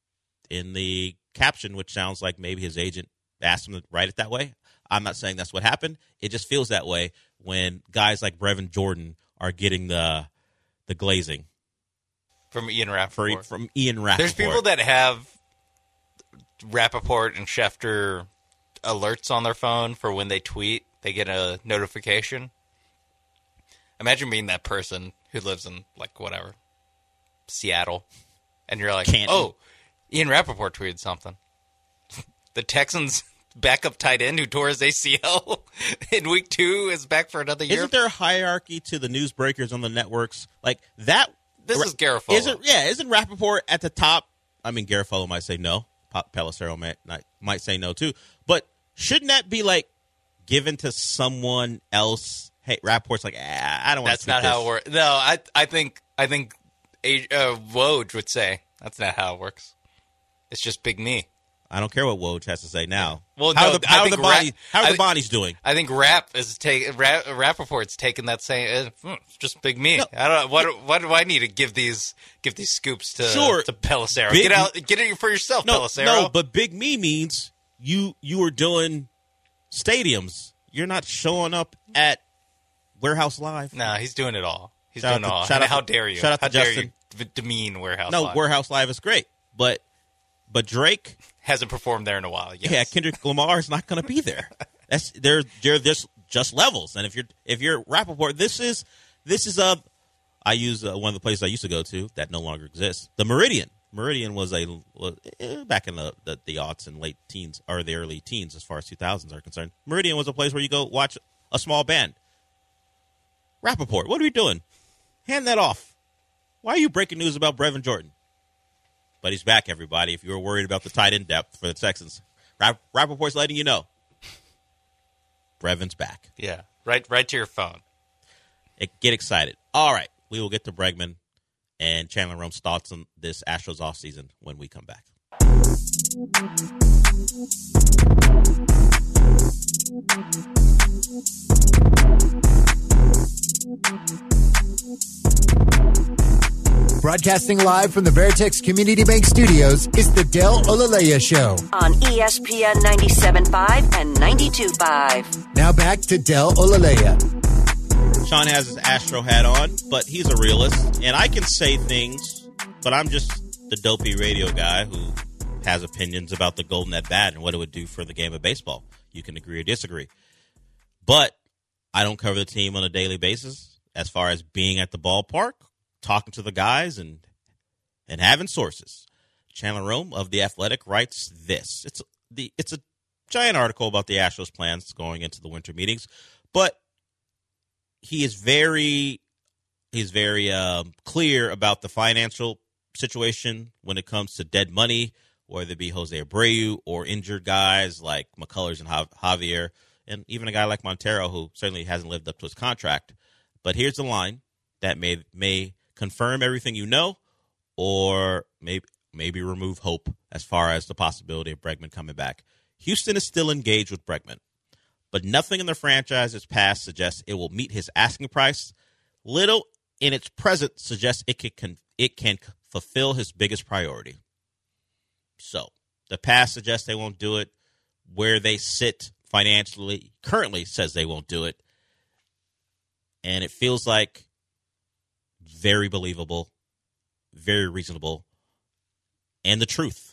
in the caption, which sounds like maybe his agent asked him to write it that way. I'm not saying that's what happened. It just feels that way when guys like Brevin Jordan are getting the the glazing from Ian Rappaport. For, from Ian Rappaport. There's people that have Rappaport and Schefter alerts on their phone for when they tweet. They get a notification. Imagine being that person who lives in, like, whatever, Seattle, and you're like, Canton. oh, Ian Rappaport tweeted something. The Texans' backup tight end who tore his A C L in week two is back for another year. Isn't there a hierarchy to the newsbreakers on the networks? Like that? This is Garofalo. Isn't, yeah, isn't Rappaport at the top? I mean, Garofalo might say no. Pelissero might, might say no, too. But shouldn't that be, like, given to someone else? Hey, Rappaport's like, ah, I don't want to That's not this. how it works. No, I I think I think uh, Woj would say that's not how it works. It's just Big Me. I don't care what Woj has to say now. Well, how no, are the, how I are think the body, Rap, how are I the bodies doing? I think Rap is taking Rap, Rappaport's taking that same. Uh, it's just Big Me. No, I don't. What what do I need to give these give these scoops to sure, to Pelissero? Big, get out, get it for yourself, no, Pelissero. No, but Big Me means you you are doing stadiums. You're not showing up at Warehouse Live. No, he's doing it all. He's shout doing it all. To, shout how out to, dare you? Shout out how to dare Justin. you demean Warehouse no, Live? No, Warehouse Live is great, but but Drake hasn't performed there in a while. Yes. Yeah, Kendrick Lamar is not going to be there. That's they're they're just just levels. And if you're if you're Rappaport, this is this is a I use uh, one of the places I used to go to that no longer exists. The Meridian. Meridian was a uh, back in the, the the aughts and late teens or the early teens as far as two thousands are concerned. Meridian was a place where you go watch a small band. Rappaport, what are we doing? Hand that off. Why are you breaking news about Brevin Jordan? But he's back, everybody. If you were worried about the tight end depth for the Texans, Rapp- Rappaport's letting you know. Brevin's back. Yeah. Right, right to your phone. Get excited. All right. We will get to Bregman and Chandler Rome's thoughts on this Astros offseason when we come back. Broadcasting live from the Veritex Community Bank Studios is the Del Olaleya Show on E S P N ninety-seven point five and ninety-two point five. Now back to Del Olaleya. Sean has his Astro hat on, but he's a realist, and I can say things, but I'm just the dopey radio guy who has opinions about the Golden at bat and what it would do for the game of baseball. You can agree or disagree. But I don't cover the team on a daily basis as far as being at the ballpark, talking to the guys, and and having sources. Chandler Rome of The Athletic writes this. It's the it's a giant article about the Astros plans going into the winter meetings, but he is very he's very um, clear about the financial situation when it comes to dead money, whether it be Jose Abreu or injured guys like McCullers and Javier, and even a guy like Montero, who certainly hasn't lived up to his contract. But here's the line that may may confirm everything you know, or maybe maybe remove hope as far as the possibility of Bregman coming back. Houston is still engaged with Bregman, but nothing in the franchise's past suggests it will meet his asking price. Little in its present suggests it can it can fulfill his biggest priority. So the past suggests they won't do it. Where they sit financially currently says they won't do it. And it feels like very believable, very reasonable, and the truth.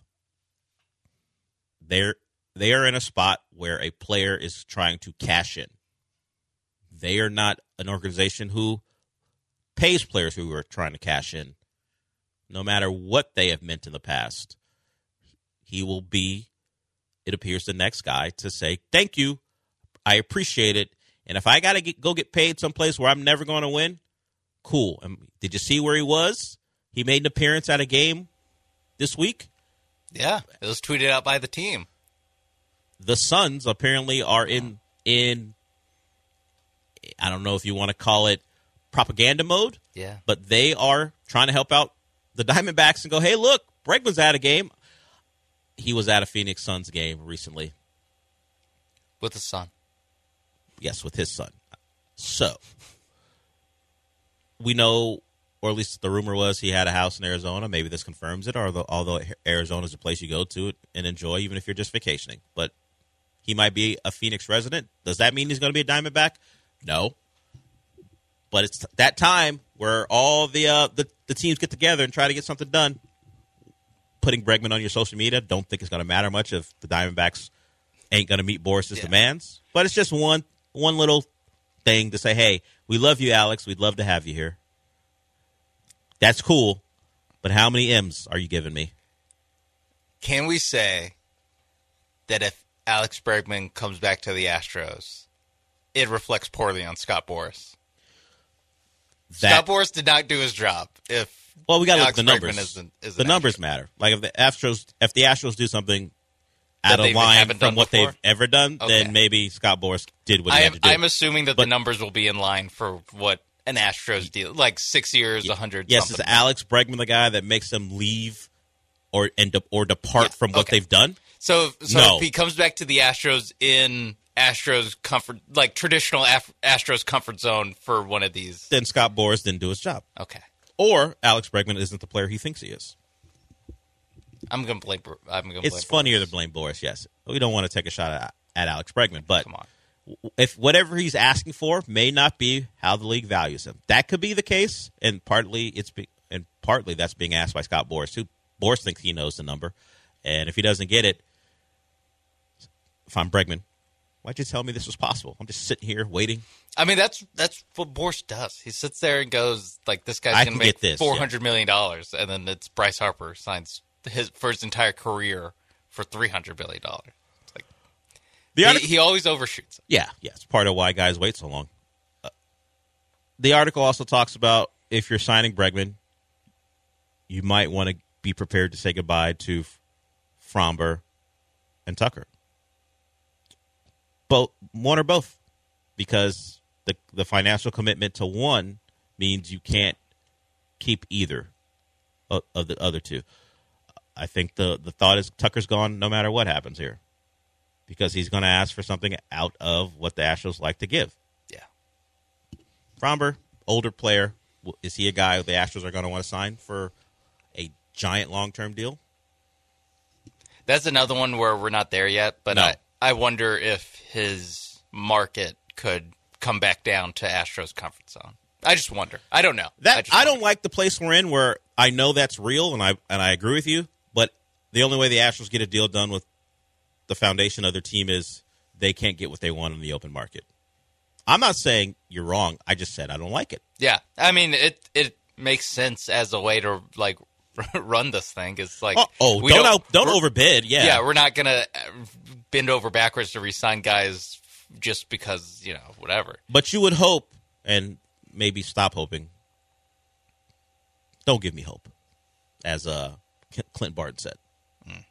They're, they are in a spot where a player is trying to cash in. They are not an organization who pays players who are trying to cash in, no matter what they have meant in the past. He will be, it appears, the next guy to say, thank you, I appreciate it, and if I got to go get paid someplace where I'm never going to win, cool. Um, did you see where he was? He made an appearance at a game this week. Yeah, it was tweeted out by the team. The Suns apparently are in, in I don't know if you want to call it propaganda mode, yeah, but they are trying to help out the Diamondbacks and go, hey, look, Bregman's at a game. He was at a Phoenix Suns game recently. With his son. Yes, with his son. So, we know, or at least the rumor was, he had a house in Arizona. Maybe this confirms it, although, although Arizona is a place you go to and enjoy, even if you're just vacationing. But he might be a Phoenix resident. Does that mean he's going to be a Diamondback? No. But it's that time where all the, uh, the, the teams get together and try to get something done. Putting Bregman on your social media, don't think it's going to matter much if the Diamondbacks ain't going to meet Boris's yeah. demands. But it's just one one little thing to say, hey, we love you, Alex. We'd love to have you here. That's cool. But how many M's are you giving me? Can we say that if Alex Bregman comes back to the Astros, it reflects poorly on Scott Boras? That, Scott Boras did not do his job. If Well, we got to look at the numbers. Isn't, isn't the numbers Astro. matter. Like if the Astros, if the Astros do something out that of line from what before? they've ever done, okay. then maybe Scott Boras did what he I had am, to do. I'm assuming that but, the numbers will be in line for what an Astros deal, like six years, a yeah, hundred. Yes, something. is Alex Bregman the guy that makes them leave or and de- or depart yeah, from what okay. they've done? So, so no. if he comes back to the Astros in Astros comfort, like traditional Af- Astros comfort zone for one of these, then Scott Boras didn't do his job. Okay. Or Alex Bregman isn't the player he thinks he is. I'm going to blame. I'm going. It's funnier to blame Boras. Yes, we don't want to take a shot at, at Alex Bregman, but come on. If whatever he's asking for may not be how the league values him, that could be the case, and partly it's be, and partly that's being asked by Scott Boras too. Boras thinks he knows the number, and if he doesn't get it, if I'm Bregman, why'd you tell me this was possible? I'm just sitting here waiting. I mean, that's that's what Boras does. He sits there and goes like, "This guy's I going to can make get this, four hundred million dollars," and then it's Bryce Harper signs his for his entire career for three hundred million dollars. It's like the artic- he, he always overshoots. Yeah, yeah, it's part of why guys wait so long. Uh, the article also talks about if you're signing Bregman, you might want to be prepared to say goodbye to Framber and Tucker. Both, one or both, because the the financial commitment to one means you can't keep either of, of the other two. I think the, the thought is Tucker's gone no matter what happens here because he's going to ask for something out of what the Astros like to give. Yeah. Fromber, older player. Is he a guy the Astros are going to want to sign for a giant long-term deal? That's another one where we're not there yet, but no. I, I wonder if his market could come back down to Astros comfort zone. I just wonder. I don't know. That I, just I wonder. don't like the place we're in where I know that's real, and I and I agree with you, but the only way the Astros get a deal done with the foundation of their team is they can't get what they want in the open market. I'm not saying you're wrong. I just said I don't like it. Yeah. I mean, it it makes sense as a way to, like, run this thing. It's like, oh, oh we don't don't, out, don't overbid. Yeah, yeah, we're not gonna bend over backwards to re-sign guys just because, you know, whatever. But you would hope, and maybe stop hoping. Don't give me hope, as uh, Clint Barton said. Mm.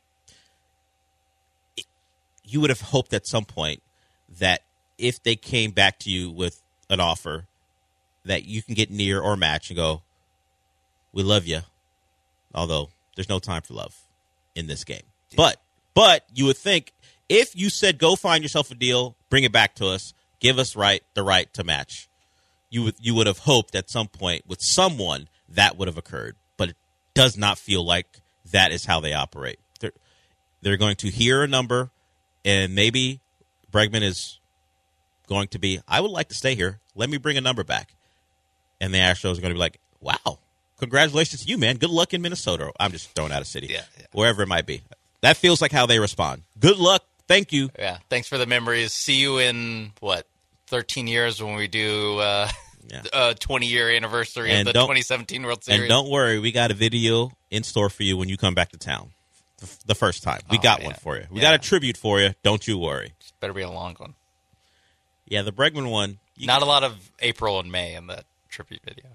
It, you would have hoped at some point that if they came back to you with an offer that you can get near or match and go, we love you. Although there's no time for love in this game. Yeah. But but you would think if you said go find yourself a deal, bring it back to us, give us right the right to match, you would you would have hoped at some point with someone that would have occurred. But it does not feel like that is how they operate. They're, they're going to hear a number, and maybe Bregman is going to be, I would like to stay here. Let me bring a number back. And the Astros are going to be like, wow. Congratulations to you, man. Good luck in Minnesota. I'm just throwing out a city. Yeah, yeah. Wherever it might be. That feels like how they respond. Good luck. Thank you. Yeah. Thanks for the memories. See you in, what, thirteen years when we do uh, yeah. a twenty-year anniversary and of the twenty seventeen World Series. And don't worry. We got a video in store for you when you come back to town. The, the first time. We oh, got man. one for you. We yeah. got a tribute for you. Don't you worry. This better be a long one. Yeah, the Bregman one. Not can... a lot of April and May in that tribute video.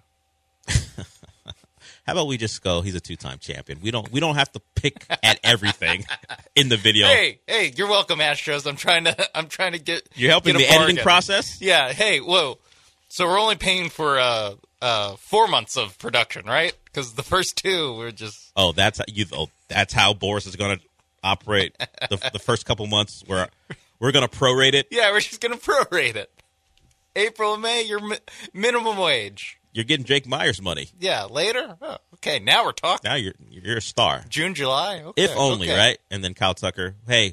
How about we just go, he's a two-time champion. We don't we don't have to pick at everything in the video. Hey, hey, you're welcome, Astros. I'm trying to I'm trying to get You're helping get the bargain. editing process? Yeah, hey, whoa. So we're only paying for uh, uh, four months of production, right? Because the first two were just Oh, that's you oh, that's how Boris is going to operate the, the first couple months where we're going to prorate it. Yeah, we're just going to prorate it. April and May, your mi- minimum wage. You're getting Jake Myers money. Yeah, later? Oh, okay, now we're talking. Now you're you're a star. June, July? Okay, if only, okay. right? And then Kyle Tucker, hey.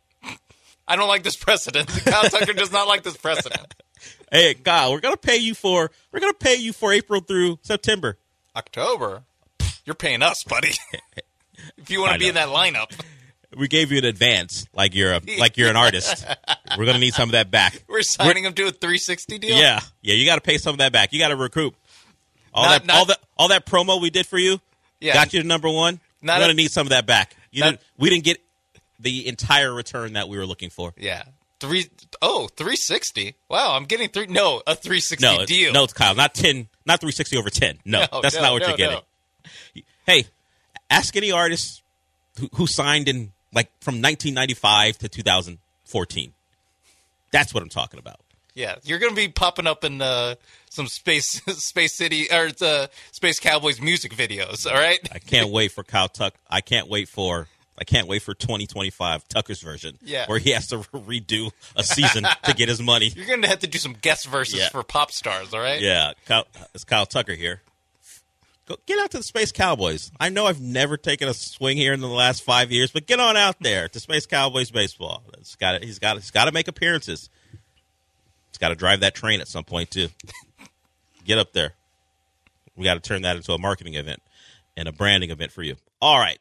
I don't like this precedent. Kyle Tucker does not like this precedent. Hey, Kyle, we're going to pay you for we're going to pay you for April through September. October? You're paying us, buddy. If you want to be in that lineup. We gave you an advance, like you're a, like you're an artist. We're going to need some of that back. We're signing we're, him to a three sixty deal? Yeah. Yeah, you got to pay some of that back. You got to recoup. All not, that not, all that all that promo we did for you yeah, got you to number one. We're going to need some of that back. You not, didn't, we didn't get the entire return that we were looking for. Yeah. Three oh, three sixty. Wow, I'm getting three no, a three sixty no, deal. No, Kyle, not ten, not three sixty over ten. No, no that's no, not what no, you're getting. No. Hey, ask any artist who, who signed in like from nineteen ninety-five to two thousand fourteen. That's what I'm talking about. Yeah, you're going to be popping up in uh, some Space Space City or uh, Space Cowboys music videos. All right. I can't wait for Kyle Tuck. I can't wait for I can't wait for twenty twenty-five Tucker's version. Yeah. Where he has to redo a season to get his money. You're going to have to do some guest verses yeah. for pop stars. All right. Yeah, Kyle, it's Kyle Tucker here. Go, get out to the Space Cowboys. I know I've never taken a swing here in the last five years, but get on out there to Space Cowboys baseball. It's got he's got he's got to make appearances. He's got to drive that train at some point too. Get up there. We got to turn that into a marketing event and a branding event for you. All right.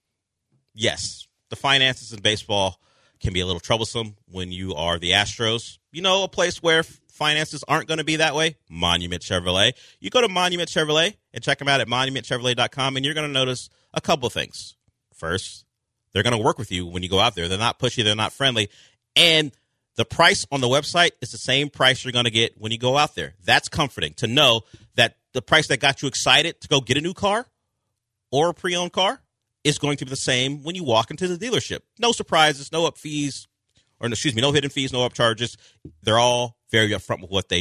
Yes, the finances in baseball can be a little troublesome when you are the Astros. You know, a place where finances aren't going to be that way, Monument Chevrolet. You go to Monument Chevrolet and check them out at monument chevrolet dot com, and you're going to notice a couple of things. First, they're going to work with you when you go out there. They're not pushy. They're not friendly. And the price on the website is the same price you're going to get when you go out there. That's comforting to know that the price that got you excited to go get a new car or a pre-owned car is going to be the same when you walk into the dealership. No surprises, no up fees, or excuse me, no hidden fees, no up charges. They're all very upfront with what they do.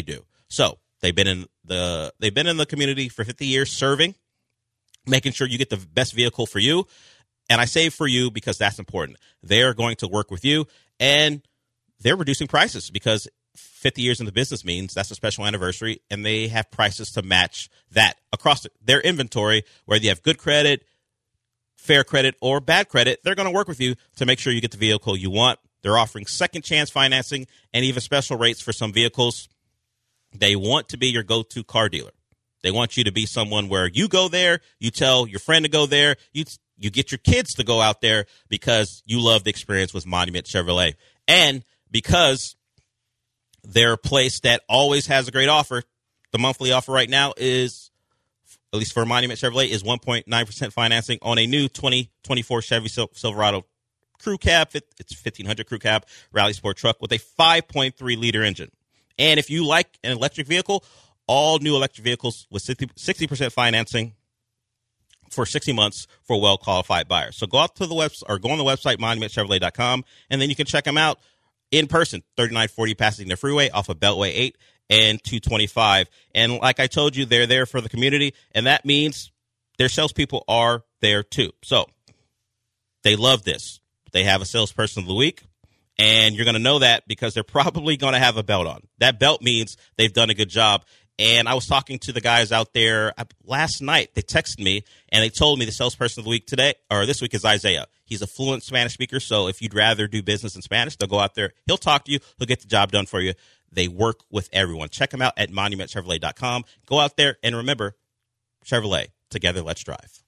So they've been in the they've been in the community for fifty years, serving, making sure you get the best vehicle for you. And I say for you because that's important. They're going to work with you, and they're reducing prices because fifty years in the business means that's a special anniversary, and they have prices to match that across their inventory. Whether you have good credit, fair credit, or bad credit, they're going to work with you to make sure you get the vehicle you want. They're offering second chance financing and even special rates for some vehicles. They want to be your go-to car dealer. They want you to be someone where you go there, you tell your friend to go there, you you get your kids to go out there because you love the experience with Monument Chevrolet. And because they're a place that always has a great offer, the monthly offer right now is, at least for Monument Chevrolet, is one point nine percent financing on a new twenty twenty-four Chevy Silverado Crew Cab. It's fifteen hundred Crew Cab Rally Sport truck with a five point three liter engine. And if you like an electric vehicle, all new electric vehicles with sixty percent financing for sixty months for a well-qualified buyer. So go out to the website or go on the website, monument chevrolet dot com, and then you can check them out in person, thirty-nine forty Pasadena Freeway off of Beltway eight and two twenty-five. And like I told you, they're there for the community, and that means their salespeople are there too. So they love this. They have a salesperson of the week, and you're going to know that because they're probably going to have a belt on. That belt means they've done a good job. And I was talking to the guys out there last night. They texted me, and they told me the salesperson of the week today, or this week, is Isaiah. He's a fluent Spanish speaker, so if you'd rather do business in Spanish, they'll go out there. He'll talk to you. He'll get the job done for you. They work with everyone. Check them out at monument chevrolet dot com. Go out there, and remember, Chevrolet, together, let's drive.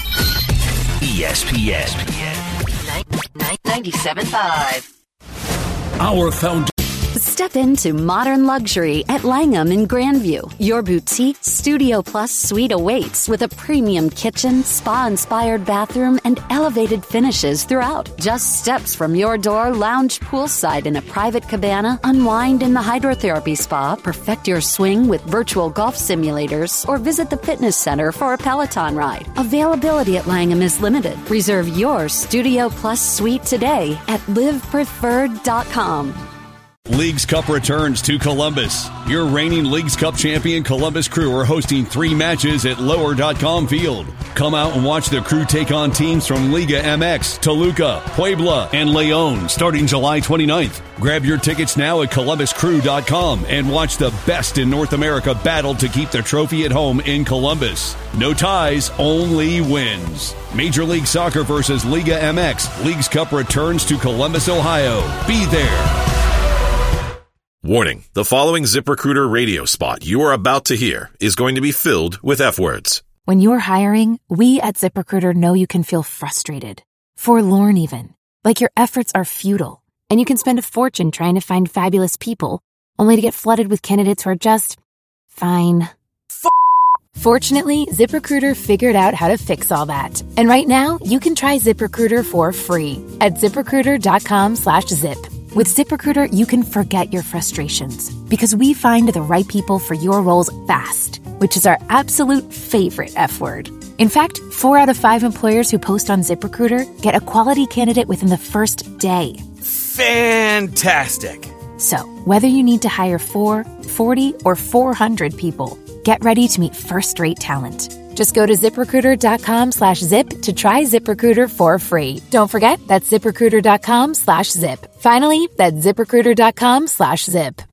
E S P N ninety-seven point five. Our foundation. Step into modern luxury at Langham in Grandview. Your boutique Studio Plus suite awaits with a premium kitchen, spa-inspired bathroom, and elevated finishes throughout. Just steps from your door, lounge poolside in a private cabana, unwind in the hydrotherapy spa, perfect your swing with virtual golf simulators, or visit the fitness center for a Peloton ride. Availability at Langham is limited. Reserve your Studio Plus suite today at live preferred dot com. Leagues Cup returns to Columbus. Your reigning Leagues Cup champion Columbus Crew are hosting three matches at lower dot com field. Come out and watch the Crew take on teams from Liga M X, Toluca, Puebla, and Leon starting July twenty-ninth. Grab your tickets now at columbus crew dot com and watch the best in North America battle to keep the trophy at home in Columbus. No ties, only wins. Major League Soccer versus Liga M X. Leagues Cup returns to Columbus, Ohio. Be there. Warning, the following ZipRecruiter radio spot you are about to hear is going to be filled with F-words. When you're hiring, we at ZipRecruiter know you can feel frustrated, forlorn even, like your efforts are futile, and you can spend a fortune trying to find fabulous people, only to get flooded with candidates who are just fine. F- Fortunately, ZipRecruiter figured out how to fix all that. And right now, you can try ZipRecruiter for free at ZipRecruiter.com slash zip. With ZipRecruiter, you can forget your frustrations because we find the right people for your roles fast, which is our absolute favorite F word. In fact, four out of five employers who post on ZipRecruiter get a quality candidate within the first day. Fantastic. So, whether you need to hire four, forty, or four hundred people, get ready to meet first-rate talent. Just go to ZipRecruiter.com slash zip to try ZipRecruiter for free. Don't forget, that's ZipRecruiter.com slash zip. Finally, that's ZipRecruiter.com slash zip.